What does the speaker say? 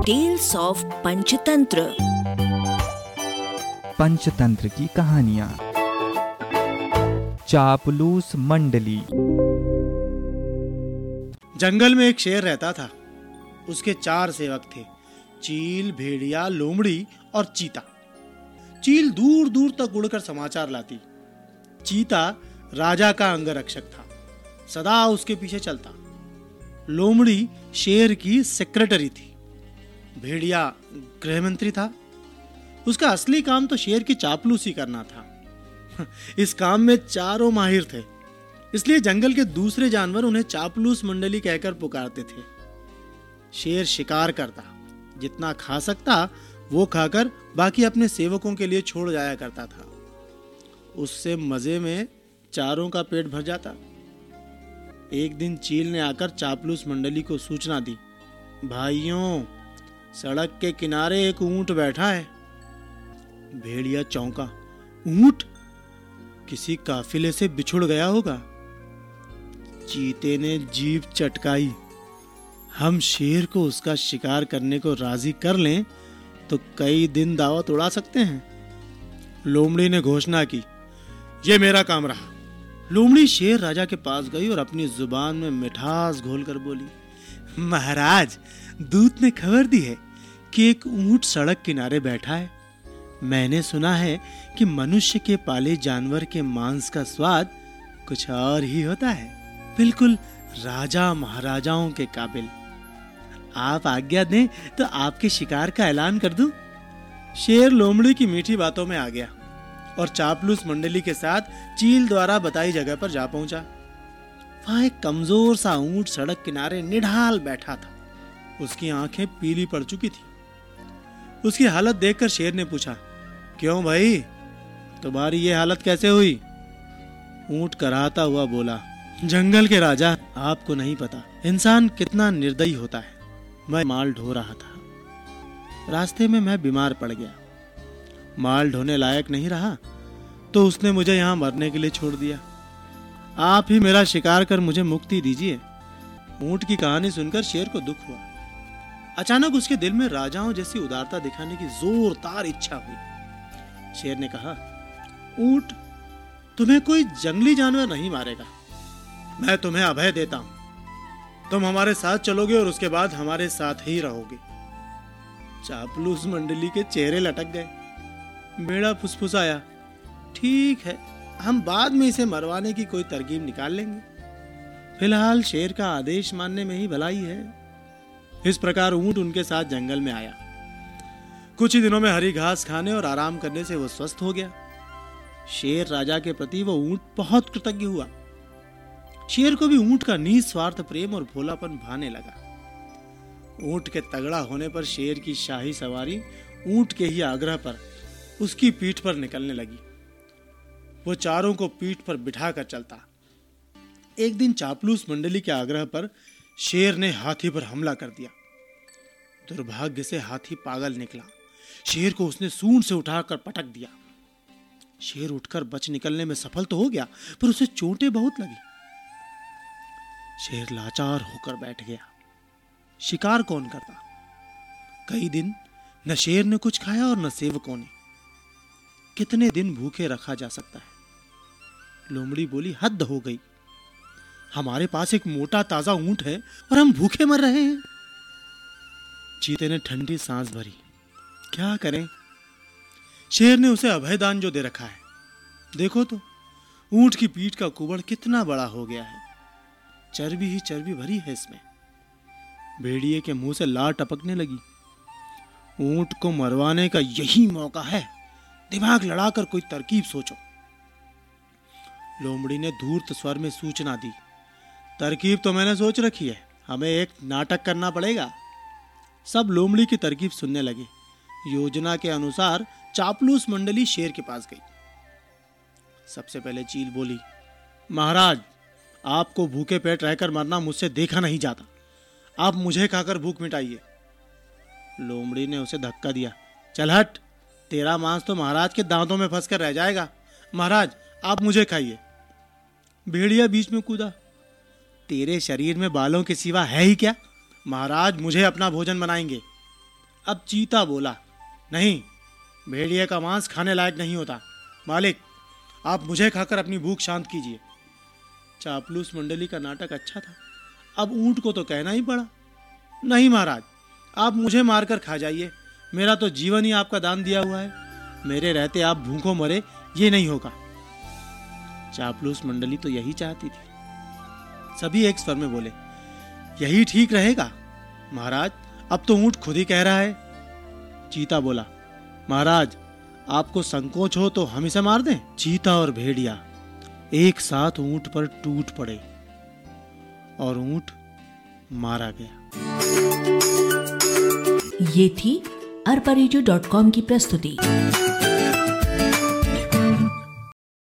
Tales of Panchatantra. Panchatantra की कहानियां। चापलूस मंडली। जंगल में एक शेर रहता था। उसके 4 सेवक थे, चील, भेड़िया, लोमड़ी और चीता। चील दूर दूर तक उड़कर समाचार लाती। चीता राजा का अंगरक्षक था, सदा उसके पीछे चलता। लोमड़ी शेर की सेक्रेटरी थी। भेड़िया गृहमंत्री था। उसका असली काम तो शेर की चापलूसी करना था। इस काम में चारों माहिर थे, इसलिए जंगल के दूसरे जानवर उन्हें चापलूस मंडली कहकर पुकारते थे। शेर शिकार करता, जितना खा सकता वो खाकर बाकी अपने सेवकों के लिए छोड़ जाया करता था। उससे मजे में चारों का पेट भर जाता। एक दिन चील ने आकर चापलूस मंडली को सूचना दी, भाइयों, सड़क के किनारे एक ऊंट बैठा है। भेड़िया चौंका, ऊंट? किसी काफिले से बिछुड़ गया होगा। चीते ने जीभ चटकाई, हम शेर को उसका शिकार करने को राजी कर लें तो कई दिन दावत उड़ा सकते हैं। लोमड़ी ने घोषणा की, यह मेरा काम रहा। लोमड़ी शेर राजा के पास गई और अपनी जुबान में मिठास घोलकर बोली, महाराज, दूत ने खबर दी है कि एक ऊंट सड़क किनारे बैठा है। मैंने सुना है कि मनुष्य के पाले जानवर के मांस का स्वाद कुछ और ही होता है, बिल्कुल राजा महाराजाओं के काबिल। आप आज्ञा दें तो आपके शिकार का ऐलान कर दूं। शेर लोमड़ी की मीठी बातों में आ गया और चापलूस मंडली के साथ चील द्वारा बताई जगह पर जा पहुंचा। वहां एक कमजोर सा ऊंट सड़क किनारे निढाल बैठा था। उसकी आंखें पीली पड़ चुकी थी। उसकी हालत देखकर शेर ने पूछा, क्यों भाई, तुम्हारी ये हालत कैसे हुई? ऊंट कराहता हुआ बोला, जंगल के राजा, आपको नहीं पता इंसान कितना निर्दयी होता है। मैं माल ढो रहा था, रास्ते में मैं बीमार पड़ गया। माल ढोने लायक नहीं रहा तो उसने मुझे यहाँ मरने के लिए छोड़ दिया। आप ही मेरा शिकार कर मुझे मुक्ति दीजिए। ऊंट की कहानी सुनकर शेर को दुख हुआ। अचानक उसके दिल में राजाओं जैसी उदारता दिखाने की जोरदार इच्छा हुई। शेर ने कहा, ऊंट, तुम्हें कोई जंगली जानवर नहीं मारेगा। मैं तुम्हें अभय देता हूं। तुम हमारे साथ चलोगे और उसके बाद हमारे साथ ही रहोगे। चापलूस मंडली के चेहरे लटक गए। बेड़ा फुसफुसाया, ठीक है, हम बाद में इसे मरवाने की कोई तरकीब निकाल लेंगे। फिलहाल शेर का आदेश मानने में ही भलाई है। इस प्रकार ऊंट उनके साथ जंगल में आया। कुछ ही दिनों में हरी घास खाने और आराम करने से वो स्वस्थ हो गया। शेर राजा के प्रति वो ऊंट बहुत कृतज्ञ हुआ। शेर को भी ऊंट का निस्वार्थ प्रेम और भोलापन भाने लगा। ऊंट के तगड़ा होने पर शेर की शाही सवारी ऊंट के ही आग्रह पर उसकी पीठ पर निकलने लगी। वो चारों को पीठ पर बिठाकर चलता। एक दिन चापलूस मंडली के आग्रह पर शेर ने हाथी पर हमला कर दिया। दुर्भाग्य से हाथी पागल निकला। शेर को उसने सूंड से उठाकर पटक दिया। शेर उठकर बच निकलने में सफल तो हो गया, पर उसे चोटें बहुत लगी। शेर लाचार होकर बैठ गया। शिकार कौन करता? कई दिन न शेर ने कुछ खाया और न सेवकों ने। कितने दिन भूखे रखा जा सकता है? लोमड़ी बोली, हद हो गई। हमारे पास एक मोटा ताजा ऊंट है और हम भूखे मर रहे हैं। चीते ने ठंडी सांस भरी, क्या करें? शेर ने उसे अभयदान जो दे रखा है, देखो तो ऊंट की पीठ का कुबड़ कितना बड़ा हो गया है। चर्बी ही चर्बी भरी है इसमें। भेड़िए के मुंह से लार टपकने लगी। ऊंट को मरवाने का यही मौका है। दिमाग लड़ाकर कोई तरकीब सोचो। लोमड़ी ने धूर्त स्वर में सूचना दी, तरकीब तो मैंने सोच रखी है, हमें एक नाटक करना पड़ेगा। सब लोमड़ी की तरकीब सुनने लगे। योजना के अनुसार चापलूस मंडली शेर के पास गई। सबसे पहले चील बोली, महाराज, आपको भूखे पेट रहकर मरना मुझसे देखा नहीं जाता। आप मुझे खाकर भूख मिटाइए। लोमड़ी ने उसे धक्का दिया, चल हट, तेरा मांस तो महाराज के दांतों में फंसकर रह जाएगा। महाराज, आप मुझे खाइए। भेड़िया बीच में कूदा, तेरे शरीर में बालों के सिवा है ही क्या? महाराज मुझे अपना भोजन बनाएंगे। अब चीता बोला, नहीं, भेड़िए का मांस खाने लायक नहीं होता। मालिक, आप मुझे खाकर अपनी भूख शांत कीजिए। चापलूस मंडली का नाटक अच्छा था। अब ऊंट को तो कहना ही पड़ा, नहीं महाराज, आप मुझे मारकर खा जाइए, मेरा तो जीवन ही आपका दान दिया हुआ है। मेरे रहते आप भूखों मरे, ये नहीं होगा। चापलूस मंडली तो यही चाहती थी। सभी एक स्वर में बोले, यही ठीक रहेगा महाराज, अब तो ऊंट खुद ही कह रहा है। चीता बोला, महाराज, आपको संकोच हो तो हम इसे मार दें। चीता और भेड़िया एक साथ ऊंट पर टूट पड़े और ऊंट मारा गया। ये थी arparejo.com की प्रस्तुति।